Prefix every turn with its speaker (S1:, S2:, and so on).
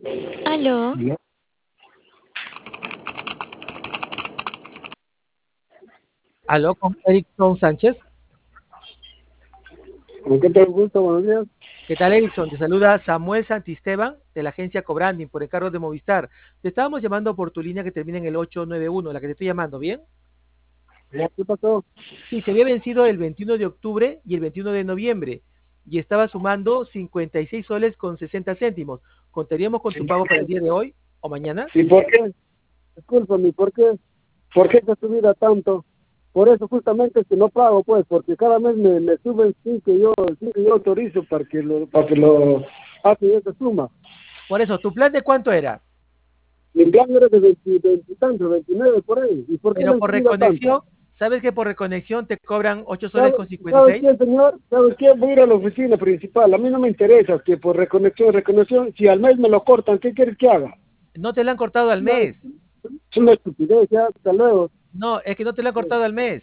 S1: Aló,
S2: ¿Ya?
S3: Aló, con Erickson Sánchez.
S2: ¿Con qué te gusta? Buenos días.
S3: ¿Qué tal, Erickson? Te saluda Samuel Santisteban de la agencia Cobranding por encargo de Movistar. Te estábamos llamando por tu línea que termina en el 891, la que te estoy llamando, ¿bien?
S2: ¿Ya? ¿Qué pasó?
S3: Sí, se había vencido el 21 de octubre y el 21 de noviembre y estaba sumando 56 soles con 60 céntimos. ¿Contaríamos con tu pago para el día de hoy o mañana?
S2: ¿Y por qué? Discúlpame, ¿por qué? ¿Por qué se subida tanto? Por eso justamente es que no pago, pues, porque cada mes me suben sin que yo autorizo para que lo hace esa suma.
S3: Por eso, ¿tu plan de cuánto era?
S2: Mi plan era de 20 tanto, 29 por ahí. ¿Y por qué
S3: Pero
S2: le han
S3: por
S2: subido tanto?
S3: reconexión, ¿sabes que por reconexión te cobran 8 soles
S2: ¿Sabe,
S3: con
S2: ¿sabe
S3: 56?
S2: qué, señor? ¿Sabe qué? Voy a ir a la oficina principal. A mí no me interesa que por reconexión, si al mes me lo cortan, ¿qué quieres que haga?
S3: No te la han cortado al
S2: No,
S3: mes.
S2: es una estupidez, ya, hasta luego.
S3: No, es que no te la han cortado al mes.